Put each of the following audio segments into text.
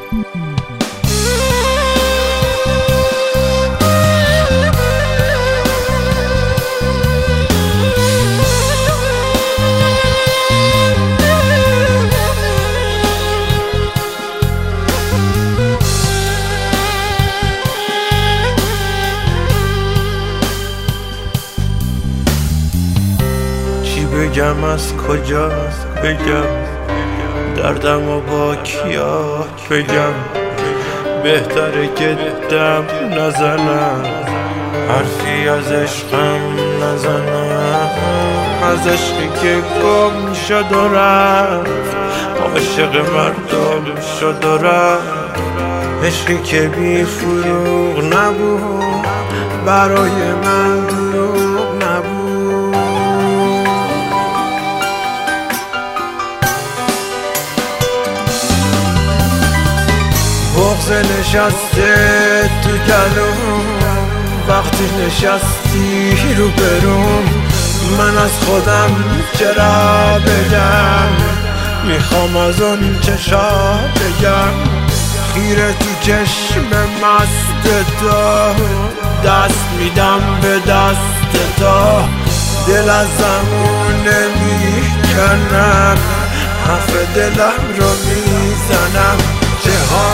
بگم از کجا بگم دردم و با کیا بگم بهتره که دم نزنم حرفی از عشقم نزنم از عشقی که گم شد و رفت عاشق مردم شد و رفت عشقی که بی فروغ نبود برای من دروغ نبود بغض نشسته تو گلوم وقتی نشستی رو بروم من از خودم چرا بگم میخوام از اون چشا بگم خیره تو چشم مست تو دست میدم به دست تو دل از زمون نمیکنم حرف دلم رو میزنم چه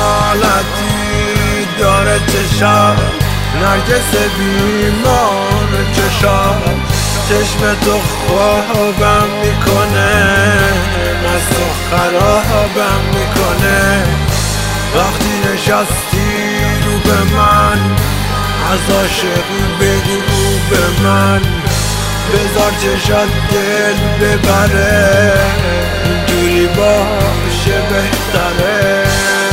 حالتی داره چشم نرگس بیمار چشم چشم تو خوابم میکنه مست و خرابم میکنه وقتی نشستی رو به من از عاشقی بگو به من بذار چشات دل ببره اینجوری باشه بهتره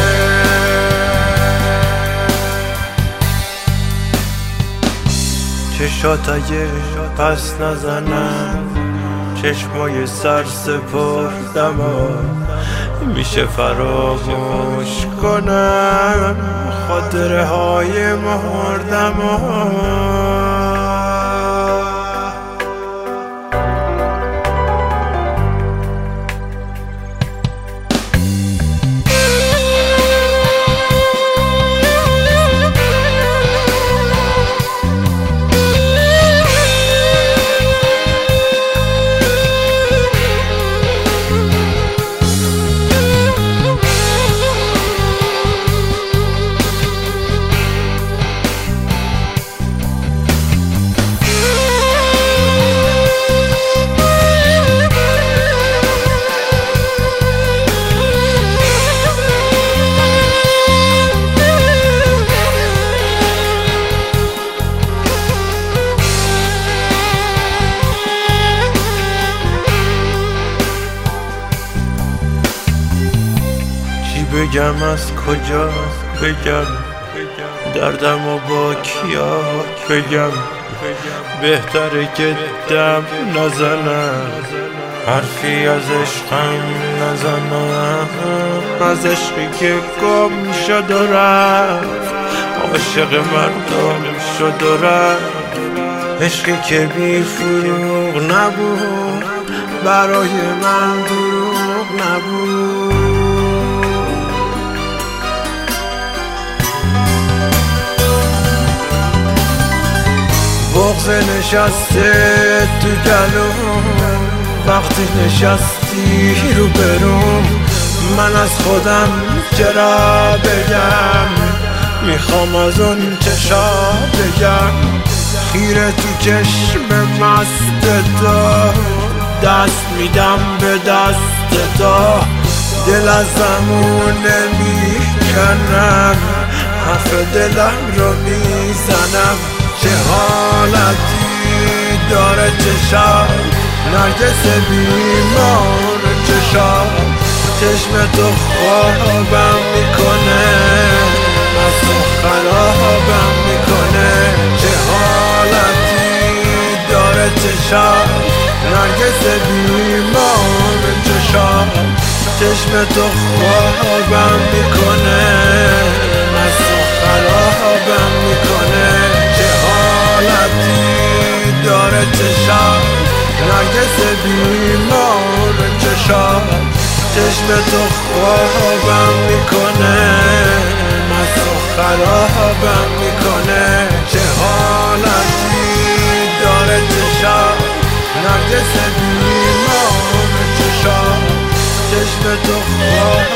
چشات اگه پس نزنم چشمای سر سپردم میشه فراموش کنم خاطره های مردم بگم از کجا بگم دردم و با کیا بگم بهتره که دم نزنم حرفی از عشقم نزنم از عشقی که گم شد و رفت عاشق مردم شد و رفت عشقی که بی فروغ نبود برای من دروغ نبود بغض نشسته تو گلوم وقتی نشستی رو بروم من از خودم چرا بگم میخوام از اون چشا بگم خیره تو چشم مست تو دست میدم به دست تو دل از زمون نمیکنم حرف دلم رو میزنم چه حالتی داره چشم نرگس بیمار چشم چشم تو خوابم میکنه مست و خرابم میکنه چه حالتی داره چشم نرگس بیمار چشم چشم تو خوابم میکنه مست و خرابم میکنه داره چشم نرگس بیمار چشم چشم تو خوابم میکنه خرابم میکنه. چه حالتی داره چشم نرگس بیمار چشم تو خواب